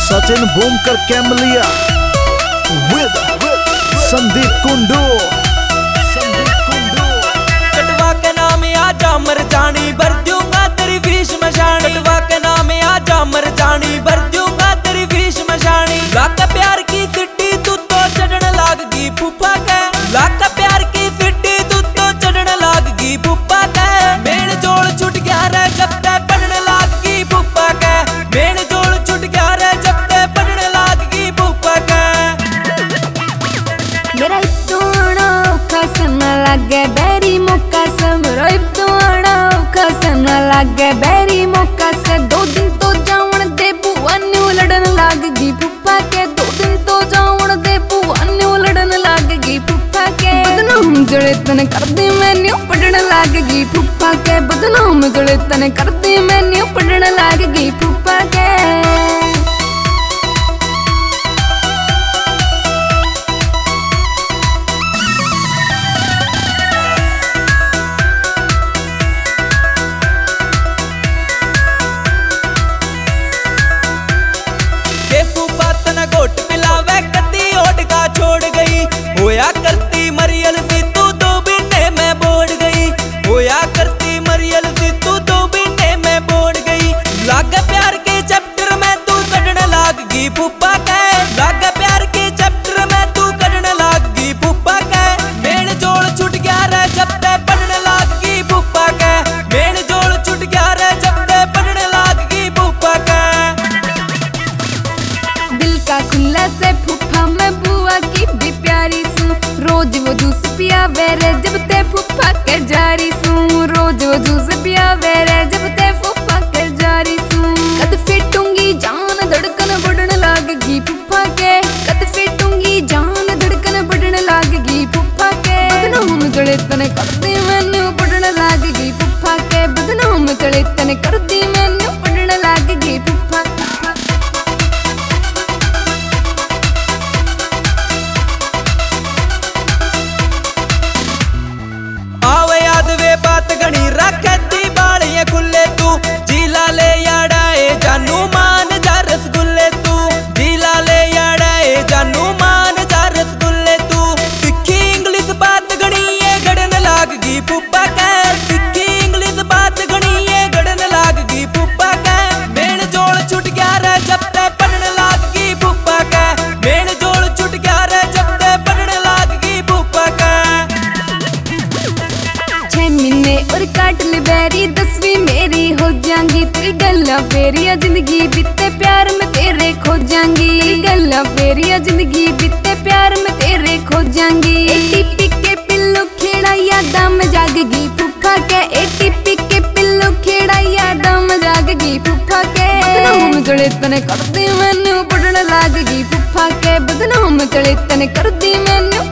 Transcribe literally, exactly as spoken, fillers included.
सचिन भूमकर कैमलिया विद संदीप कुंडू। कटवा के नाम आजा मर जानी भर दूंगा तेरी फीस मशानी। कटवा के नाम आजा मर जानी भर दूंगा तेरी फीस मशानी। लाख प्यार की सिट्टी तू तो चढ़ने लागगी फूफा के। लाख प्यार की सिट्टी तू तो चढ़ने लागगी फूफा के। मेन जोड़ छुट गया रे जब ते पढ़ने लागगी फूफा के। मेन जोड़ छुट गया रे जब ते पढ़ने लागगी फूफा के। मेरा इतो आना औखा सना लागे बैरी मौका से। मेरा इतो आना औखा सना लागे बैरी मौका से। दो दिन तो जावन दे बुआ न्यू लड़न लागगी फूफा के। दो दिन तो जावन दे बुआ न्यू लड़न लागगी फूफा के। बदनाम जड़े तने कर दी मैन्यू पढ़न लागगी फूफा के। बदनाम जड़े तने कर दी मैन्यू पढ़न लागगी फूफा के। घोट पिलावे कदी ओट का छोड़ गई। होया करती मरियल सी तू दो महीने में बोड़ गई। होया करती मरियल सी तू दो महीने में बोड़ गई। लाग प्यार के चैप्टर में तू कढ़ने लागगी फूफा के। लाग प्यार के चैप्टर में तू कढ़ने लागगी फूफा के। मेन जोड़ छुट गया रे जब ते पढ़ने लागगी फूफा के। मेन जोड़ छुट गया रे जब ते पढ़ने लागगी फूफा के। का खुला से फूफा मैं बुआ की भी प्यारी सू। रोज वो जूस पिया वेरे जब ते फूफा के जारी सू। रोज वो जूस पिया वेरे जब ते फूफा के जारी सू। कद फिटूंगी जान धड़कन बढ़ने लागगी फूफा के। कद फिटूंगी जान धड़कन बढ़ने लागगी फूफा के। बदनाम जड़े तने कर दी मैन्यू बढ़ने लागगी फूफा के। बदनाम जड़े तने कर दी मैन्यू बढ़ने लागगी फूफा के। बात गणी रखे दी बालियां खुले तू। जीला ले याड़ाए जानू मान जा रसगुल्ले तू। जीला ले याड़ाए जानू मान जा रसगुल्ले तू। सिक्खी इंग्लिश बात गणी ये गड़न लागगी फूफा के। सिक्खी इंग्लिश बात गणी ये गड़न लागगी फूफा के। मेन जोड़ छुट गया रे जब ते पढ़ने लागगी फूफा के। मेन जोड़ छुट गया रे जब ते पढ़ने लागगी फूफा के। महीने और काट ले बैरी दसवीं मेरी हो जाएंगी। तेरी गल्ला फेरिया जिंदगी बीते प्यार में तेरे खो जाएंगी। गल्ला फेरिया जिंदगी बीते प्यार में तेरे खो जाएंगी। एटी पिके पिल्लू खेड़ा यादा में जागगी फूफा के। एटी पिके पिल्लू खेड़ा यादा में जागगी फूफा के। बदनाम जड़े तने कर दी मैन्यू पढ़ने लागगी फूफा के। बदनाम जड़े तने कर दी मैन्यू